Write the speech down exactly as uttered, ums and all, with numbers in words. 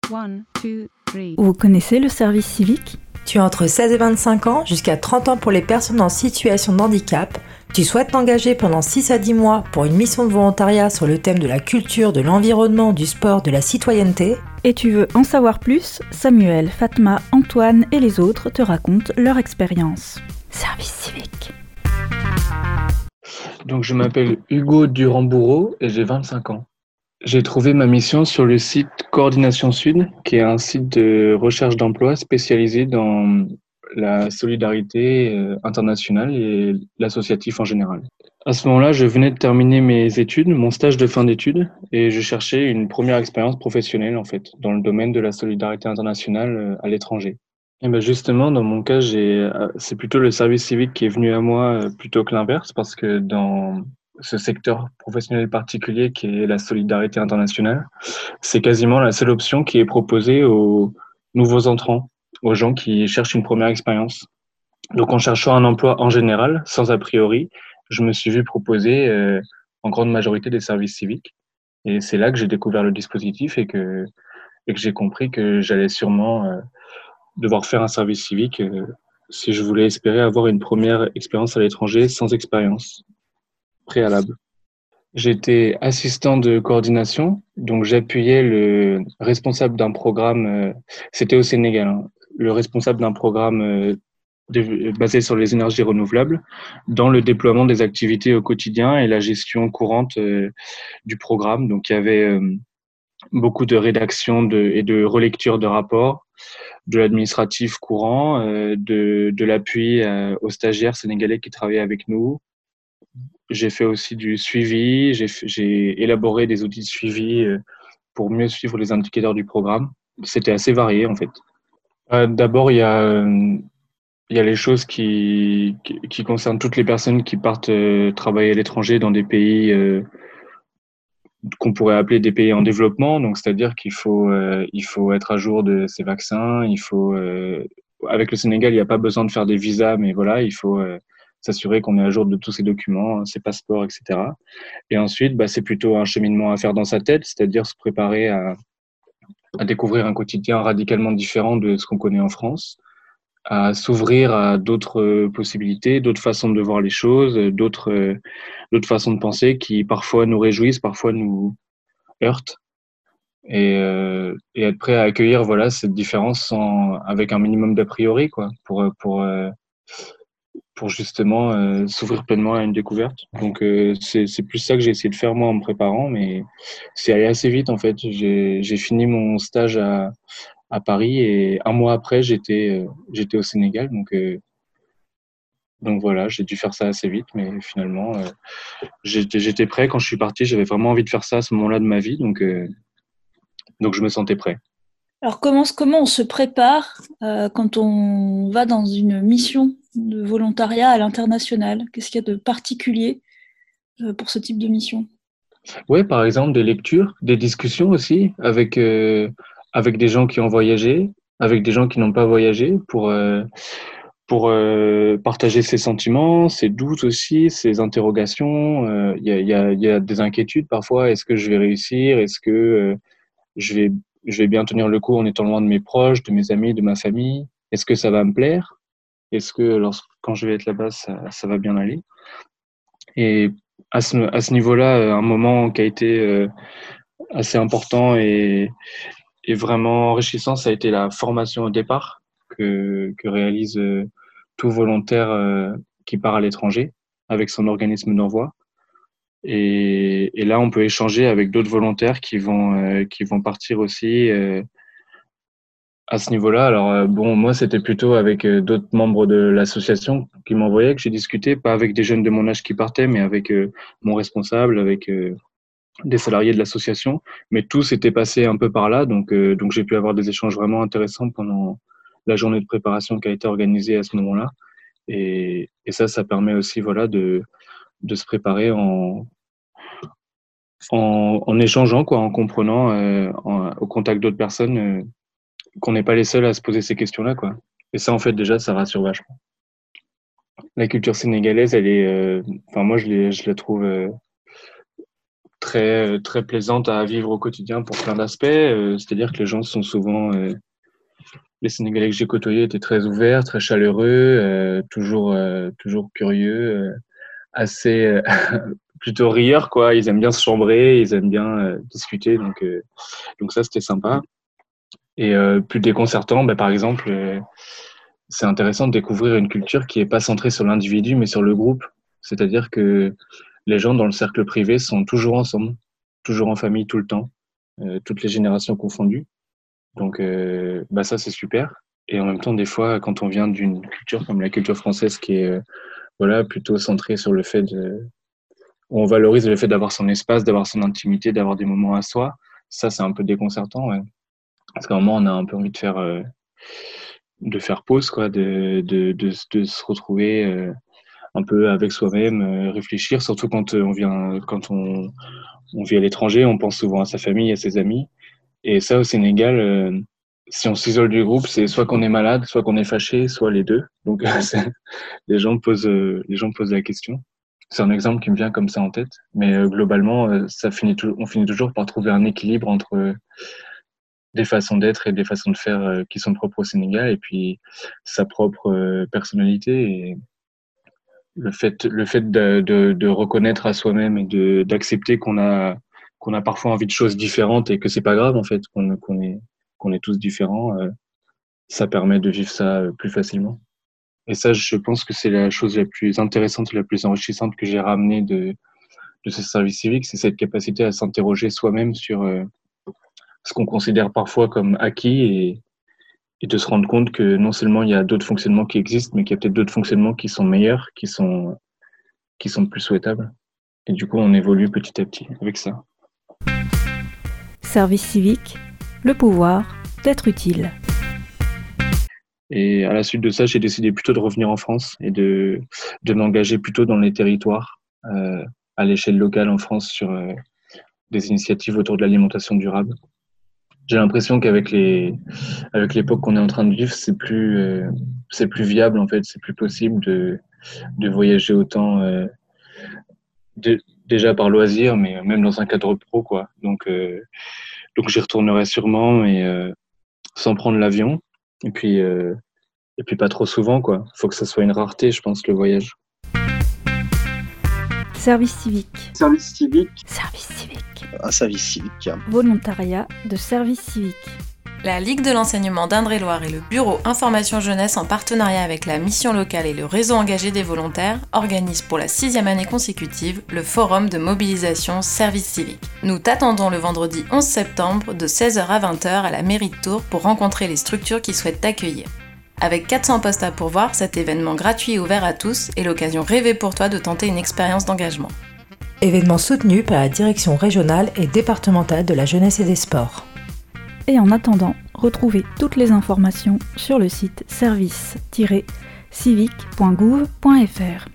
One, two, three. Vous connaissez le service civique ? Tu as entre seize et vingt-cinq ans, jusqu'à trente ans pour les personnes en situation de handicap. Tu souhaites t'engager pendant six à dix mois pour une mission de volontariat sur le thème de la culture, de l'environnement, du sport, de la citoyenneté. Et tu veux en savoir plus ? Samuel, Fatma, Antoine et les autres te racontent leur expérience. Service civique. Donc je m'appelle Hugo Durand-Bourreau et j'ai vingt-cinq ans. J'ai trouvé ma mission sur le site Coordination Sud, qui est un site de recherche d'emploi spécialisé dans la solidarité internationale et l'associatif en général. À ce moment-là, je venais de terminer mes études, mon stage de fin d'études, et je cherchais une première expérience professionnelle en fait, dans le domaine de la solidarité internationale à l'étranger. Et ben justement, dans mon cas, j'ai, c'est plutôt le service civique qui est venu à moi plutôt que l'inverse, parce que dans ce secteur professionnel particulier qui est la solidarité internationale, c'est quasiment la seule option qui est proposée aux nouveaux entrants, aux gens qui cherchent une première expérience. Donc en cherchant un emploi en général, sans a priori, je me suis vu proposer euh, en grande majorité des services civiques. Et c'est là que j'ai découvert le dispositif et que, et que j'ai compris que j'allais sûrement euh, devoir faire un service civique euh, si je voulais espérer avoir une première expérience à l'étranger sans expérience préalable. J'étais assistant de coordination, donc j'appuyais le responsable d'un programme, euh, c'était au Sénégal, hein, le responsable d'un programme euh, de, basé sur les énergies renouvelables dans le déploiement des activités au quotidien et la gestion courante euh, du programme. Donc il y avait euh, beaucoup de rédaction de, et de relecture de rapports, de l'administratif courant, euh, de, de l'appui euh, aux stagiaires sénégalais qui travaillaient avec nous. J'ai fait aussi du suivi, j'ai, j'ai élaboré des outils de suivi pour mieux suivre les indicateurs du programme. C'était assez varié en fait. Euh, d'abord, il y a, euh, il y a les choses qui, qui, qui concernent toutes les personnes qui partent euh, travailler à l'étranger dans des pays euh, qu'on pourrait appeler des pays en développement. Donc, c'est-à-dire qu'il faut, euh, il faut être à jour de ces vaccins. Il faut, euh, avec le Sénégal, il n'y a pas besoin de faire des visas, mais voilà, il faut euh, s'assurer qu'on est à jour de tous ces documents, ses passeports, et cetera. Et ensuite, bah, c'est plutôt un cheminement à faire dans sa tête, c'est-à-dire se préparer à, à découvrir un quotidien radicalement différent de ce qu'on connaît en France, à s'ouvrir à d'autres possibilités, d'autres façons de voir les choses, d'autres, d'autres façons de penser qui parfois nous réjouissent, parfois nous heurtent. Et, euh, et être prêt à accueillir voilà, cette différence sans, avec un minimum d'a priori, quoi, pour, pour, euh, pour justement euh, s'ouvrir pleinement à une découverte. Donc euh, c'est, c'est plus ça que j'ai essayé de faire moi en me préparant, mais c'est allé assez vite en fait. J'ai, j'ai fini mon stage à, à Paris et un mois après j'étais, euh, j'étais au Sénégal. Donc, euh, donc voilà, j'ai dû faire ça assez vite, mais finalement euh, j'étais, j'étais prêt quand je suis parti. J'avais vraiment envie de faire ça à ce moment-là de ma vie, donc, euh, donc je me sentais prêt. Alors comment, comment on se prépare euh, quand on va dans une mission de volontariat à l'international ? Qu'est-ce qu'il y a de particulier euh, pour ce type de mission ? Oui, par exemple des lectures, des discussions aussi avec, euh, avec des gens qui ont voyagé, avec des gens qui n'ont pas voyagé pour, euh, pour euh, partager ses sentiments, ses doutes aussi, ses interrogations. Euh, Il y a, il y a, il y a des inquiétudes parfois. Est-ce que je vais réussir ? Est-ce que euh, je vais, je vais bien tenir le coup en étant loin de mes proches, de mes amis, de ma famille ? Est-ce que ça va me plaire ? Est-ce que lorsque, quand je vais être là-bas, ça, ça va bien aller ? Et à ce, à ce niveau-là, un moment qui a été euh, assez important et, et vraiment enrichissant, ça a été la formation au départ que, que réalise euh, tout volontaire euh, qui part à l'étranger avec son organisme d'envoi. Et, et là, on peut échanger avec d'autres volontaires qui vont, euh, qui vont partir aussi euh, à ce niveau-là. Alors, euh, bon, moi, c'était plutôt avec euh, d'autres membres de l'association qui m'envoyaient, que j'ai discuté, pas avec des jeunes de mon âge qui partaient, mais avec euh, mon responsable, avec euh, des salariés de l'association. Mais tout s'était passé un peu par là, donc, euh, donc j'ai pu avoir des échanges vraiment intéressants pendant la journée de préparation qui a été organisée à ce moment-là. Et, et ça, ça permet aussi voilà, de, de se préparer en, en, en échangeant, quoi, en comprenant euh, en, au contact d'autres personnes euh, qu'on n'est pas les seuls à se poser ces questions-là, quoi. Et ça, en fait, déjà, ça rassure vachement. La culture sénégalaise, elle est, euh, enfin, moi, je, l'ai, je la trouve euh, très, très plaisante à vivre au quotidien pour plein d'aspects. Euh, c'est-à-dire que les gens sont souvent... Euh, les Sénégalais que j'ai côtoyés étaient très ouverts, très chaleureux, euh, toujours, euh, toujours curieux, euh, assez... Euh, plutôt rieurs, quoi. Ils aiment bien se chambrer, ils aiment bien euh, discuter. Donc, euh, donc ça, c'était sympa. Et euh, plus déconcertant, bah, par exemple, euh, c'est intéressant de découvrir une culture qui n'est pas centrée sur l'individu, mais sur le groupe. C'est-à-dire que les gens dans le cercle privé sont toujours ensemble, toujours en famille tout le temps, euh, toutes les générations confondues. Donc, euh, bah ça, c'est super. Et en même temps, des fois, quand on vient d'une culture comme la culture française, qui est euh, voilà, plutôt centrée sur le fait de... où on valorise le fait d'avoir son espace, d'avoir son intimité, d'avoir des moments à soi, ça, c'est un peu déconcertant. Ouais. Parce qu'à un moment, on a un peu envie de faire, euh, de faire pause, quoi, de, de, de, de se retrouver euh, un peu avec soi-même, euh, réfléchir, surtout quand on vient, quand on, on vit à l'étranger, on pense souvent à sa famille, à ses amis. Et ça, au Sénégal, euh, si on s'isole du groupe, c'est soit qu'on est malade, soit qu'on est fâché, soit les deux. Donc, les gens posent, euh, les gens posent la question. C'est un exemple qui me vient comme ça en tête. Mais euh, globalement, euh, ça finit tout, on finit toujours par trouver un équilibre entre euh, des façons d'être et des façons de faire euh, qui sont propres au Sénégal, et puis sa propre euh, personnalité. Et le fait, le fait de, de, de reconnaître à soi-même et de, d'accepter qu'on a, qu'on a parfois envie de choses différentes et que c'est pas grave, en fait, qu'on, qu'on est, qu'on est tous différents, euh, ça permet de vivre ça euh, plus facilement. Et ça, je pense que c'est la chose la plus intéressante et la plus enrichissante que j'ai ramenée de, de ce service civique, c'est cette capacité à s'interroger soi-même sur euh, ce qu'on considère parfois comme acquis, et, et de se rendre compte que non seulement il y a d'autres fonctionnements qui existent, mais qu'il y a peut-être d'autres fonctionnements qui sont meilleurs, qui sont, qui sont plus souhaitables. Et du coup, on évolue petit à petit avec ça. Service civique, le pouvoir d'être utile. Et à la suite de ça, j'ai décidé plutôt de revenir en France et de, de m'engager plutôt dans les territoires, euh, à l'échelle locale en France, sur euh, des initiatives autour de l'alimentation durable. J'ai l'impression qu'avec les, avec l'époque qu'on est en train de vivre, c'est plus, euh, c'est plus viable, en fait, c'est plus possible de, de voyager autant, euh, de, déjà par loisir, mais même dans un cadre pro, quoi. Donc, euh, donc j'y retournerai sûrement, mais euh, sans prendre l'avion. Et puis, euh, et puis pas trop souvent, quoi. Faut que ça soit une rareté, je pense, le voyage. Service civique. Service civique. Service civique. Un service civique. Volontariat de service civique. La Ligue de l'enseignement d'Indre-et-Loire et le Bureau Information Jeunesse, en partenariat avec la mission locale et le réseau engagé des volontaires, organisent pour la sixième année consécutive le forum de mobilisation service civique. Nous t'attendons le vendredi onze septembre de seize heures à vingt heures à la mairie de Tours pour rencontrer les structures qui souhaitent t'accueillir. Avec quatre cents postes à pourvoir, cet événement gratuit et ouvert à tous est l'occasion rêvée pour toi de tenter une expérience d'engagement. Événement soutenu par la direction régionale et départementale de la jeunesse et des sports. Et en attendant, retrouvez toutes les informations sur le site service tiret civique point gouv point f r.